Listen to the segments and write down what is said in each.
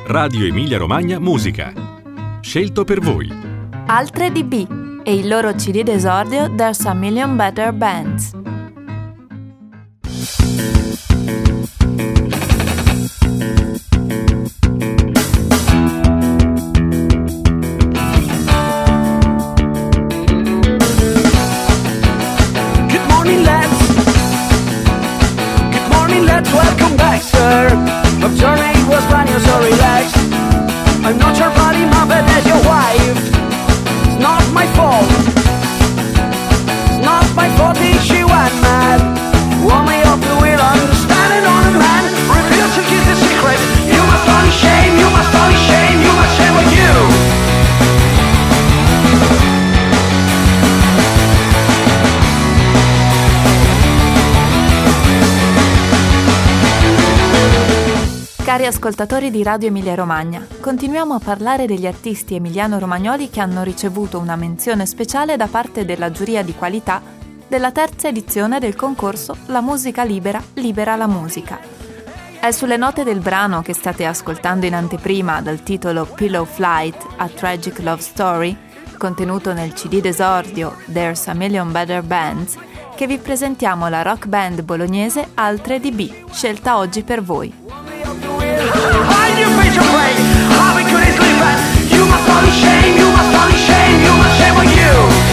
Radio Emilia Romagna Musica. Scelto per voi. Altre DB e il loro CD d'esordio There's a Million Better Bands. Welcome back, sir. Your journey was fun, you're so relaxed. I'm not your body, my bed as your wife. It's not my fault. It's not my fault if she went mad. Warm me up, you will understand it on a man. Reveal to kiss the secret. You must only shame, you must only shame, you must shame with you. Cari ascoltatori di Radio Emilia Romagna, continuiamo a parlare degli artisti emiliano-romagnoli che hanno ricevuto una menzione speciale da parte della giuria di qualità della terza edizione del concorso La musica libera, libera la musica. È sulle note del brano che state ascoltando in anteprima dal titolo Pillow Flight, A Tragic Love Story, contenuto nel CD d'esordio There's a Million Better Bands, che vi presentiamo la rock band bolognese Altre DB, scelta oggi per voi. Why do you face your way? How we could easily bend. You must only shame, you must only shame, you must shame on you.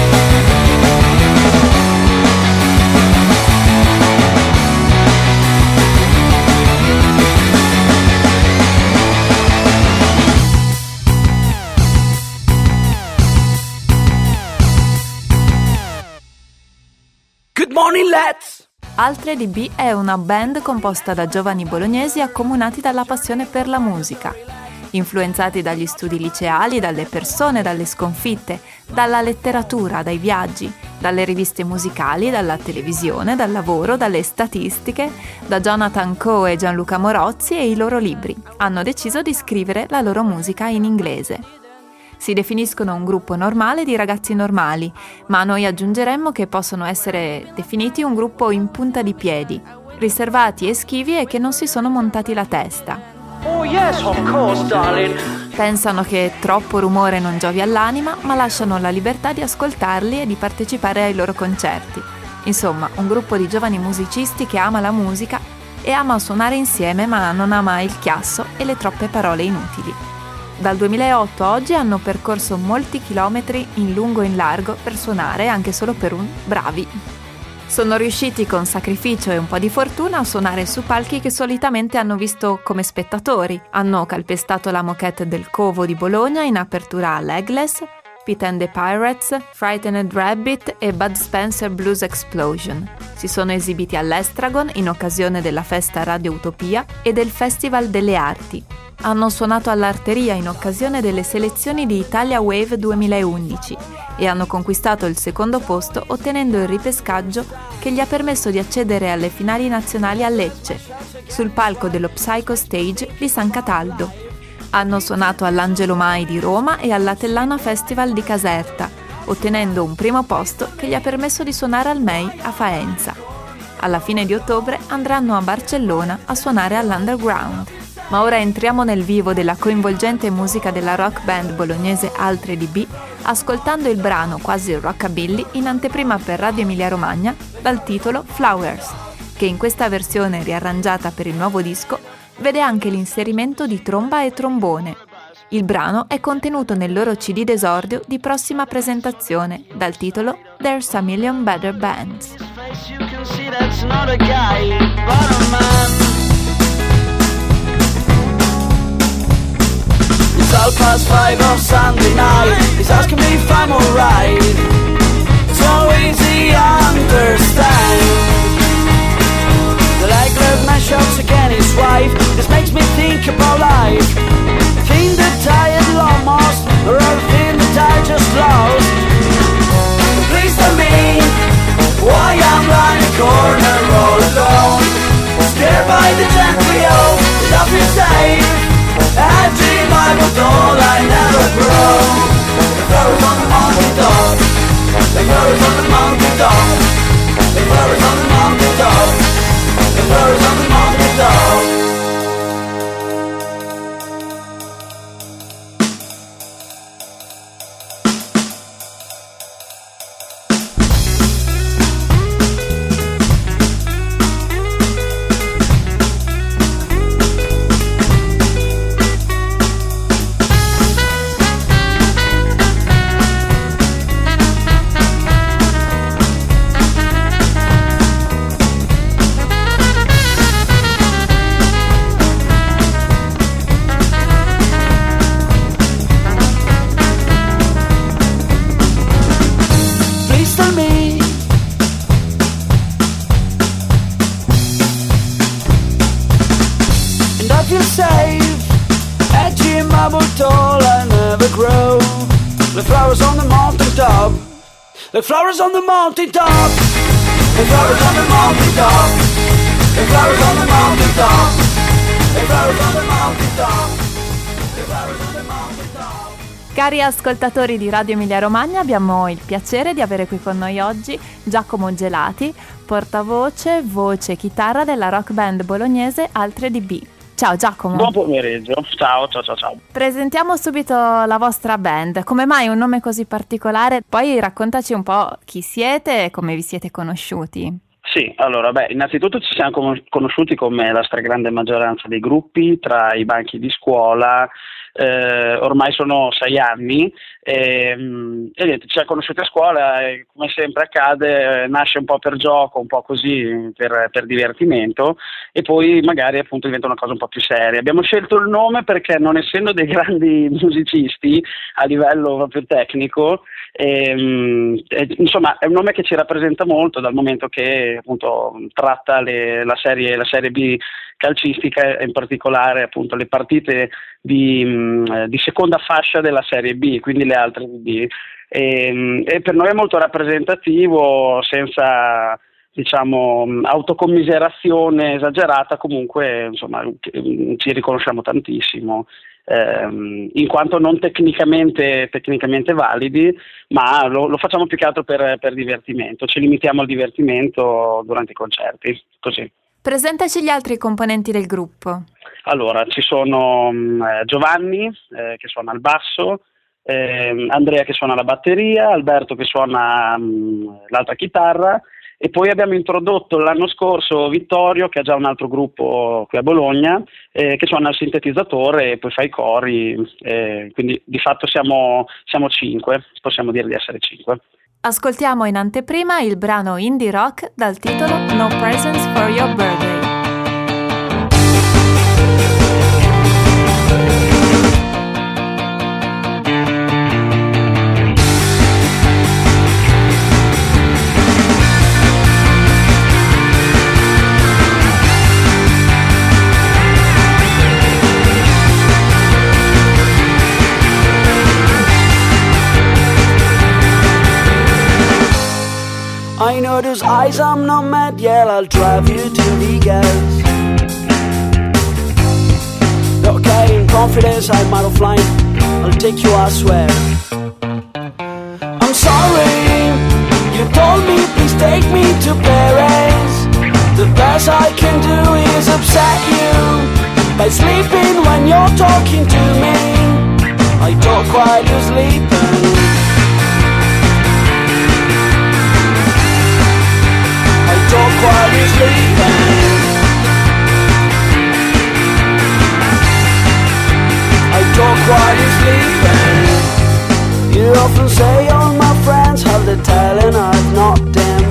Good morning, lads! Altre DB è una band composta da giovani bolognesi accomunati dalla passione per la musica, influenzati dagli studi liceali, dalle persone, dalle sconfitte, dalla letteratura, dai viaggi, dalle riviste musicali, dalla televisione, dal lavoro, dalle statistiche, da Jonathan Coe e Gianluca Morozzi e i loro libri. Hanno deciso di scrivere la loro musica in inglese. Si definiscono un gruppo normale di ragazzi normali, ma noi aggiungeremmo che possono essere definiti un gruppo in punta di piedi, riservati e schivi e che non si sono montati la testa. Oh yes, of course, darling. Pensano che troppo rumore non giovi all'anima, ma lasciano la libertà di ascoltarli e di partecipare ai loro concerti. Insomma, un gruppo di giovani musicisti che ama la musica e ama suonare insieme, ma non ama il chiasso e le troppe parole inutili. Dal 2008 a oggi hanno percorso molti chilometri in lungo e in largo per suonare, anche solo per un bravi. Sono riusciti con sacrificio e un po' di fortuna a suonare su palchi che solitamente hanno visto come spettatori. Hanno calpestato la moquette del Covo di Bologna in apertura a Legless, Pete and the Pirates, Frightened Rabbit e Bud Spencer Blues Explosion. Si sono esibiti all'Estragon in occasione della festa Radio Utopia e del Festival delle Arti. Hanno suonato all'Arteria in occasione delle selezioni di Italia Wave 2011 e hanno conquistato il secondo posto ottenendo il ripescaggio che gli ha permesso di accedere alle finali nazionali a Lecce, sul palco dello Psycho Stage di San Cataldo. Hanno suonato all'Angelo Mai di Roma e all'Atellana Festival di Caserta, ottenendo un primo posto che gli ha permesso di suonare al MEI a Faenza. Alla fine di ottobre andranno a Barcellona a suonare all'Underground. Ma ora entriamo nel vivo della coinvolgente musica della rock band bolognese Altre DB, ascoltando il brano quasi rockabilly in anteprima per Radio Emilia Romagna dal titolo Flowers, che in questa versione riarrangiata per il nuovo disco vede anche l'inserimento di tromba e trombone. Il brano è contenuto nel loro CD d'esordio di prossima presentazione dal titolo There's a Million Better Bands. It's 5:30 on Sunday night. He's asking me if I'm alright. So easy to understand. The leg man shouts again his wife. This makes me think about life. Think that I had lost, or I think that I just lost. Please tell me why I'm lying in a corner all alone, scared by the gently old. Love is safe. I dream I was all I never grow. The flowers on the mountain top. The flowers on the mountain top. The flowers on the mountain top. The flowers on the mountain top. feel safe. Edgy marble tall, I never grow. The flowers on the mountain top. The flowers on the mountain top. The flowers on the mountain top. The flowers on the mountain top. The flowers on the mountain top. The flowers on the mountain top. Cari ascoltatori di Radio Emilia Romagna, abbiamo il piacere di avere qui con noi oggi Giacomo Gelati, portavoce, voce e chitarra della rock band bolognese Altre DB. Ciao Giacomo. Buon pomeriggio, ciao. Presentiamo subito la vostra band. Come mai un nome così particolare? Poi raccontaci un po' chi siete e come vi siete conosciuti. Sì, allora, innanzitutto ci siamo conosciuti come la stragrande maggioranza dei gruppi tra i banchi di scuola. Ormai sono 6 anni e niente, ci siamo conosciuti a scuola e come sempre accade nasce un po' per gioco, un po' così per divertimento e poi magari appunto diventa una cosa un po' più seria. Abbiamo scelto il nome perché non essendo dei grandi musicisti a livello proprio tecnico, insomma è un nome che ci rappresenta molto dal momento che appunto tratta la serie B calcistica e in particolare appunto le partite di seconda fascia della Serie B, quindi le altre B, e per noi è molto rappresentativo, senza diciamo autocommiserazione esagerata, comunque insomma ci riconosciamo tantissimo, in quanto non tecnicamente validi, ma lo facciamo più che altro per divertimento, ci limitiamo al divertimento durante i concerti, così. Presentaci gli altri componenti del gruppo. Allora, ci sono Giovanni che suona il basso, Andrea che suona la batteria, Alberto che suona l'altra chitarra e poi abbiamo introdotto l'anno scorso Vittorio che ha già un altro gruppo qui a Bologna che suona il sintetizzatore e poi fa i cori, quindi di fatto siamo 5, possiamo dire di essere 5. Ascoltiamo in anteprima il brano indie rock dal titolo No Presents for Your Birthday. I know those eyes, I'm not mad, yeah, I'll drive you to Vegas. Okay, in confidence, I'm out of line, I'll take you, I swear. I'm sorry, you told me, please take me to Paris. The best I can do is upset you by sleeping when you're talking to me. I talk while you're sleeping. Talk while you're sleeping. I talk while you're sleeping. You often say all my friends have the talent I've not them.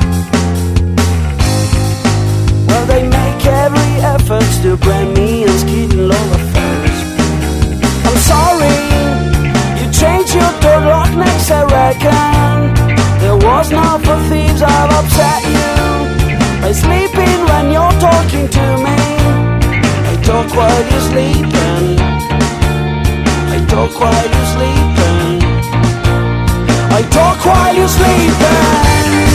Well, they make every effort to brand me and skeeting love affairs. I'm sorry, you changed your door lock next, I reckon. There was not for thieves, I've upset you by sleeping when you're talking to me. I talk while you're sleeping. I talk while you're sleeping. I talk while you're sleeping.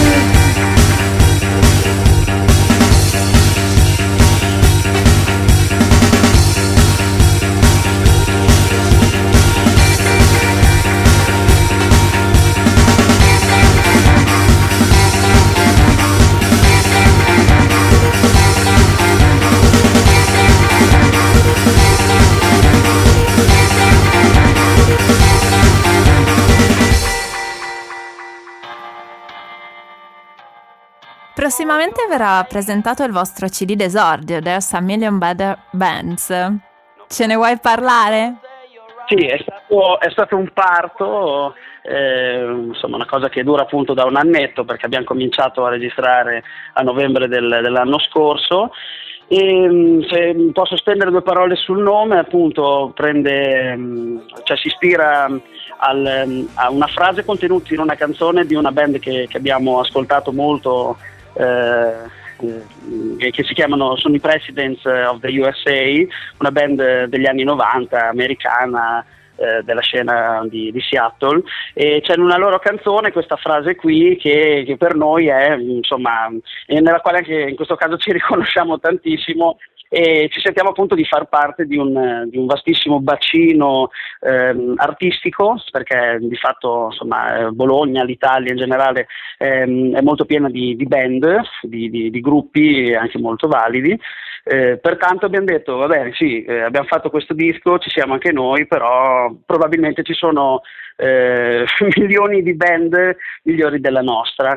Prossimamente verrà presentato il vostro CD d'esordio, There's a Million Better Bands. Ce ne vuoi parlare? Sì, è stato un parto, insomma una cosa che dura appunto da un annetto, perché abbiamo cominciato a registrare a novembre dell'anno scorso. E se posso spendere 2 parole sul nome, appunto si ispira a una frase contenuta in una canzone di una band che abbiamo ascoltato molto che si chiamano, sono i Presidents of the USA, una band degli anni 90 americana, della scena di Seattle, e c'è in una loro canzone questa frase qui che per noi è, insomma, nella quale anche in questo caso ci riconosciamo tantissimo, e ci sentiamo appunto di far parte di un vastissimo bacino artistico, perché di fatto, insomma, Bologna, l'Italia in generale è molto piena di band, di gruppi anche molto validi. Pertanto abbiamo detto, va bene, sì, abbiamo fatto questo disco, ci siamo anche noi, però probabilmente ci sono milioni di band migliori della nostra.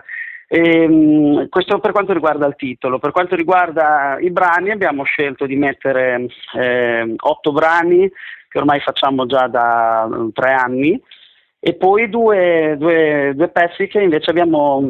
Questo per quanto riguarda il titolo. Per quanto riguarda i brani, abbiamo scelto di mettere 8 brani che ormai facciamo già da 3 anni, e poi due pezzi che invece abbiamo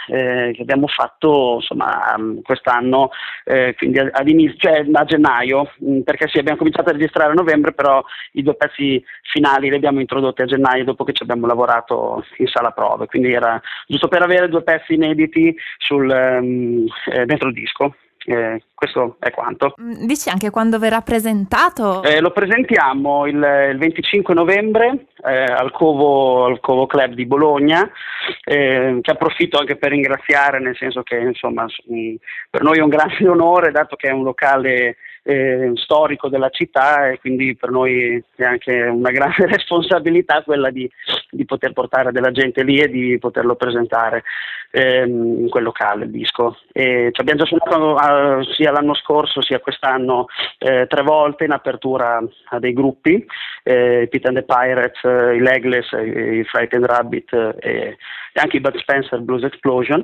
fatto, insomma, quest'anno, quindi a gennaio, perché sì, abbiamo cominciato a registrare a novembre, però i 2 pezzi finali li abbiamo introdotti a gennaio dopo che ci abbiamo lavorato in sala prove, quindi era giusto per avere 2 pezzi inediti dentro il disco. Questo è quanto. Dici anche quando verrà presentato? Lo presentiamo il 25 novembre al Covo Club di Bologna, che approfitto anche per ringraziare, nel senso che, insomma, per noi è un grande onore, dato che è un locale storico della città, e quindi per noi è anche una grande responsabilità quella di poter portare della gente lì e di poterlo presentare in quel locale, il disco. E ci abbiamo già suonato sia l'anno scorso sia quest'anno 3 volte in apertura a dei gruppi, Pete and the Pirates, i Legless, i Frightened Rabbit e anche i Bud Spencer Blues Explosion,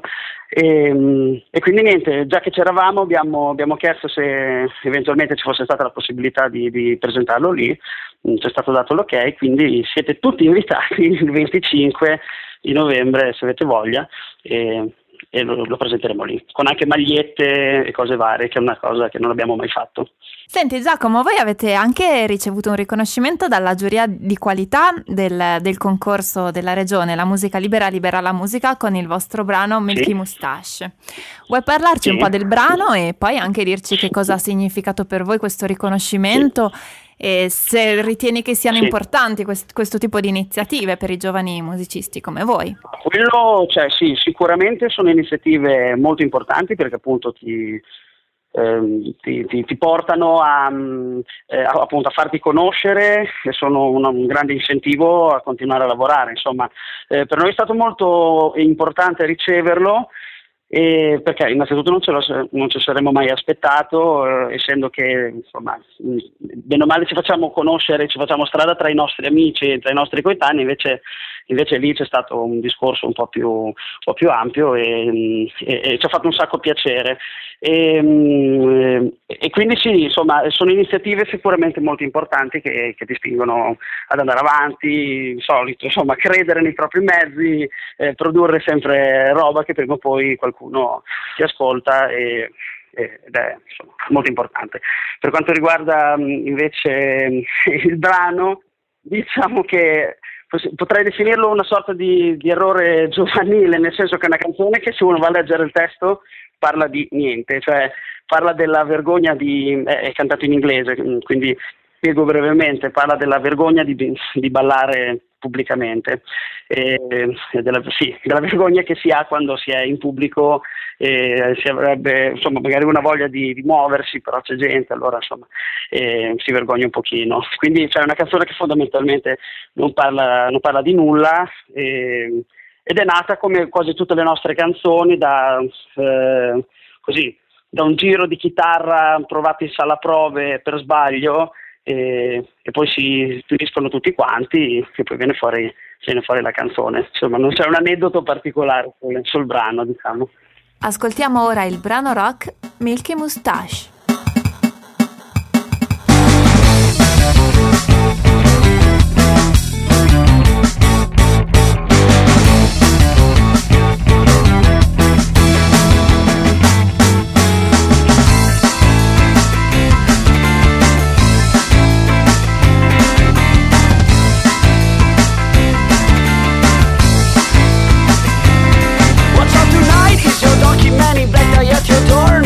e quindi niente, già che c'eravamo abbiamo chiesto se eventualmente ci fosse stata la possibilità di presentarlo lì. Ci è stato dato l'ok, quindi siete tutti invitati il 25 di novembre se avete voglia, e lo presenteremo lì, con anche magliette e cose varie, che è una cosa che non abbiamo mai fatto. Senti Giacomo, voi avete anche ricevuto un riconoscimento dalla giuria di qualità del concorso della regione La Musica Libera libera la musica con il vostro brano Milky Moustache. Vuoi parlarci un po' del brano e poi anche dirci che cosa ha significato per voi questo riconoscimento e se ritieni che siano importanti questo tipo di iniziative per i giovani musicisti come voi? Quello, sì, sicuramente sono iniziative molto importanti, perché appunto ti portano appunto a farti conoscere, e sono un grande incentivo a continuare a lavorare. Insomma, per noi è stato molto importante riceverlo, perché innanzitutto non ci saremmo mai aspettato, essendo che, insomma, bene o male ci facciamo conoscere, ci facciamo strada tra i nostri amici, tra i nostri coetanei, invece lì c'è stato un discorso un po' più ampio, e ci ha fatto un sacco piacere, e quindi sì, insomma, sono iniziative sicuramente molto importanti che ti spingono ad andare avanti, di solito, insomma, credere nei propri mezzi, produrre sempre roba che prima o poi qualcuno ti ascolta, ed è, insomma, molto importante. Per quanto riguarda invece il brano, diciamo che potrei definirlo una sorta di errore giovanile, nel senso che è una canzone che, se uno va a leggere il testo, parla di niente, cioè parla della vergogna è cantato in inglese, quindi spiego brevemente, parla della vergogna di ballare pubblicamente, della vergogna che si ha quando si è in pubblico, si avrebbe, insomma, magari una voglia di muoversi, però c'è gente, allora, insomma, si vergogna un pochino. Quindi c'è una canzone che fondamentalmente non parla di nulla, ed è nata, come quasi tutte le nostre canzoni, da un giro di chitarra provato in sala prove per sbaglio, e poi si uniscono tutti quanti, e poi viene fuori la canzone. Insomma, non c'è un aneddoto particolare sul brano, diciamo. Ascoltiamo ora il brano rock Milky Moustache. Black tie at your door.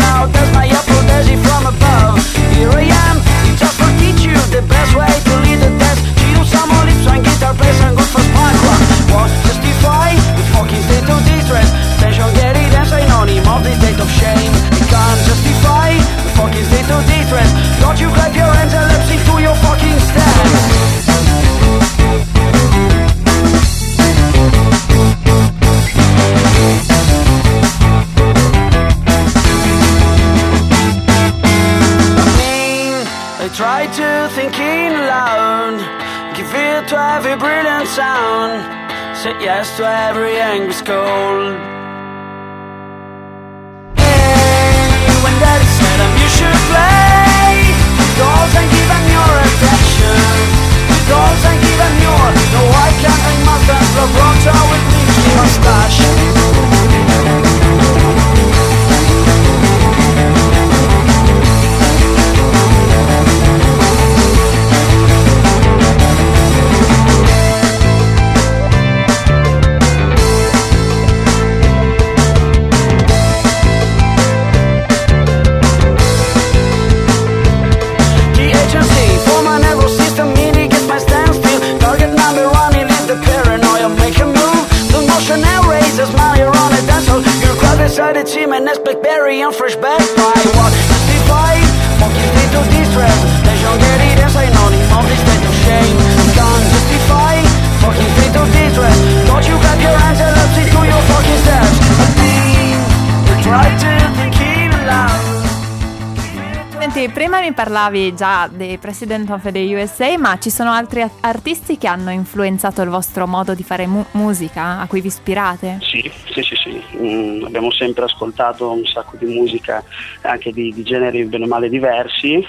try to think in loud, give ear to every brilliant sound, say yes to every angry scold. Hey, when daddy said you should play, dolls ain't even your attention, dolls ain't even your, no I can't hang mustache, love rocks out with me, mustache. Decided team and next Blackberry and fresh back by what? Justify, monkey state of distress. Les gens guéris say non, ils montent state of shame. Can't justify, fucking state of distress. Don't you clap your hands and let's see to your fucking steps. We try to think it loud. Senti, prima mi parlavi già dei President of the USA, ma ci sono altri artisti che hanno influenzato il vostro modo di fare musica, a cui vi ispirate? Sì. Abbiamo sempre ascoltato un sacco di musica, anche di generi bene o male diversi.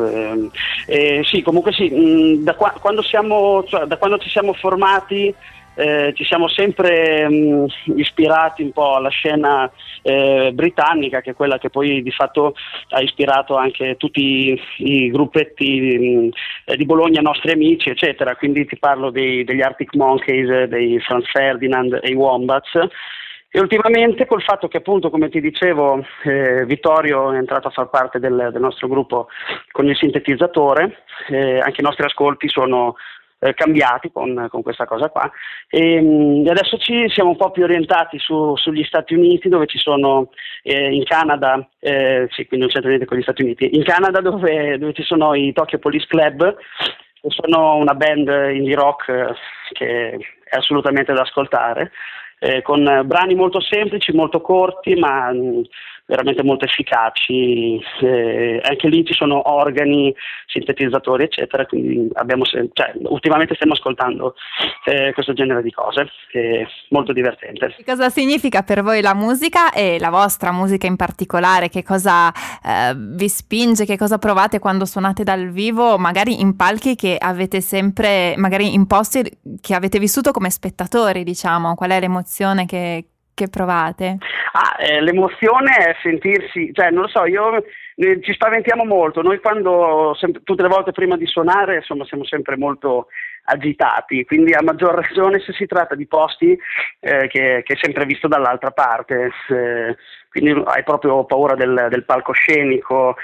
Sì, comunque sì, da quando ci siamo formati ci siamo sempre ispirati un po' alla scena britannica, che è quella che poi di fatto ha ispirato anche tutti i gruppetti di Bologna, nostri amici, eccetera. Quindi ti parlo degli Arctic Monkeys, dei Franz Ferdinand e i Wombats. E ultimamente col fatto che appunto, come ti dicevo, Vittorio è entrato a far parte del nostro gruppo con il sintetizzatore, anche i nostri ascolti sono cambiati con questa cosa qua, e adesso ci siamo un po' più orientati sugli Stati Uniti, dove ci sono in Canada, sì, quindi non c'entra niente con gli Stati Uniti, in Canada dove ci sono i Tokyo Police Club, che sono una band indie rock che è assolutamente da ascoltare, con brani molto semplici, molto corti, ma veramente molto efficaci. Anche lì ci sono organi, sintetizzatori, eccetera, quindi ultimamente stiamo ascoltando questo genere di cose, è molto divertente. Che cosa significa per voi la musica e la vostra musica in particolare? Che cosa vi spinge, che cosa provate quando suonate dal vivo, magari in palchi che avete sempre, magari in posti che avete vissuto come spettatori, diciamo? Qual è l'emozione che provate? L'emozione è sentirsi, non lo so, ci spaventiamo molto. Noi quando, tutte le volte prima di suonare, insomma, siamo sempre molto agitati, quindi a maggior ragione se si tratta di posti che è sempre visto dall'altra parte, quindi hai proprio paura del palcoscenico,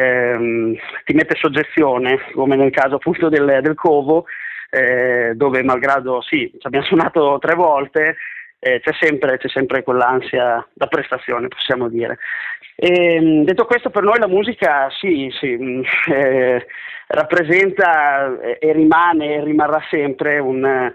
ti mette soggezione, come nel caso appunto del Covo, dove malgrado sì, ci abbiamo suonato 3 volte, c'è sempre quell'ansia da prestazione, possiamo dire. Detto questo, per noi la musica sì, rappresenta e rimane e rimarrà sempre un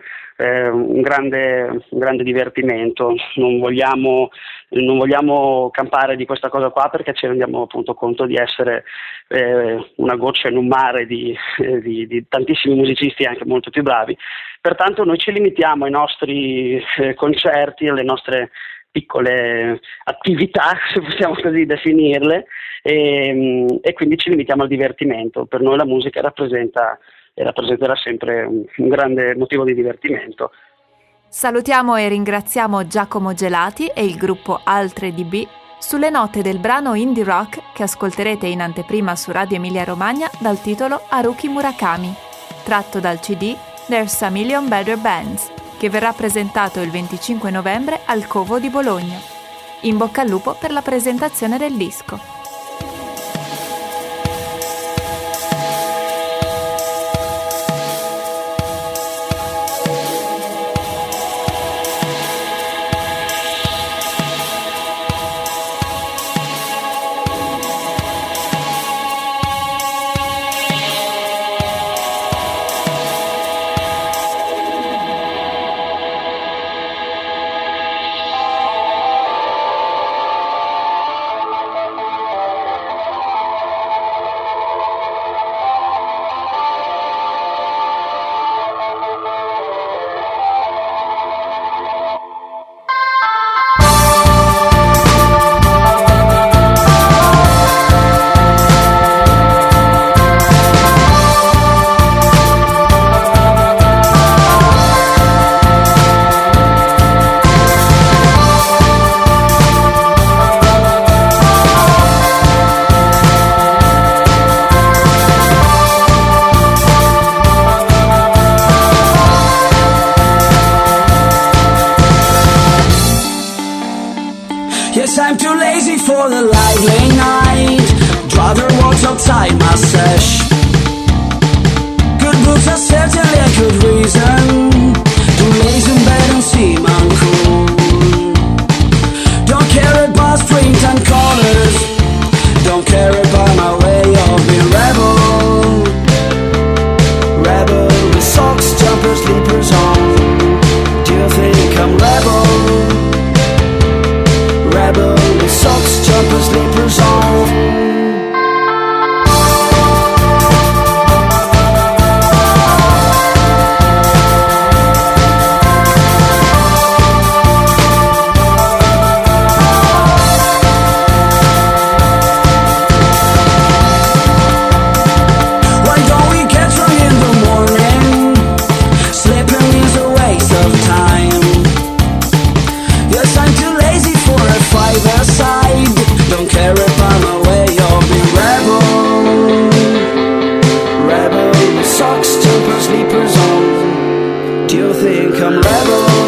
grande divertimento. Non vogliamo campare di questa cosa qua, perché ci rendiamo appunto conto di essere una goccia in un mare di tantissimi musicisti, anche molto più bravi. Pertanto noi ci limitiamo ai nostri concerti, alle nostre piccole attività, se possiamo così definirle, e quindi ci limitiamo al divertimento. Per noi la musica rappresenta e rappresenterà sempre un grande motivo di divertimento. Salutiamo e ringraziamo Giacomo Gelati e il gruppo Altre DB sulle note del brano indie rock che ascolterete in anteprima su Radio Emilia Romagna dal titolo Haruki Murakami, tratto dal CD There's a Million Better Bands, che verrà presentato il 25 novembre al Covo di Bologna. In bocca al lupo per la presentazione del disco. sesh. Good books are certainly a good reason to laze in bed and seem uncool. Don't care about sprint and corners, don't care about my way of being rebel. Rebel with socks, jumpers, sleepers on. Do you think I'm rebel? Rebel with socks, jumpers, sleepers on. Don't care about my way of being rebel. Rebel with socks, jumpers, sleepers on. Do you think I'm rebel?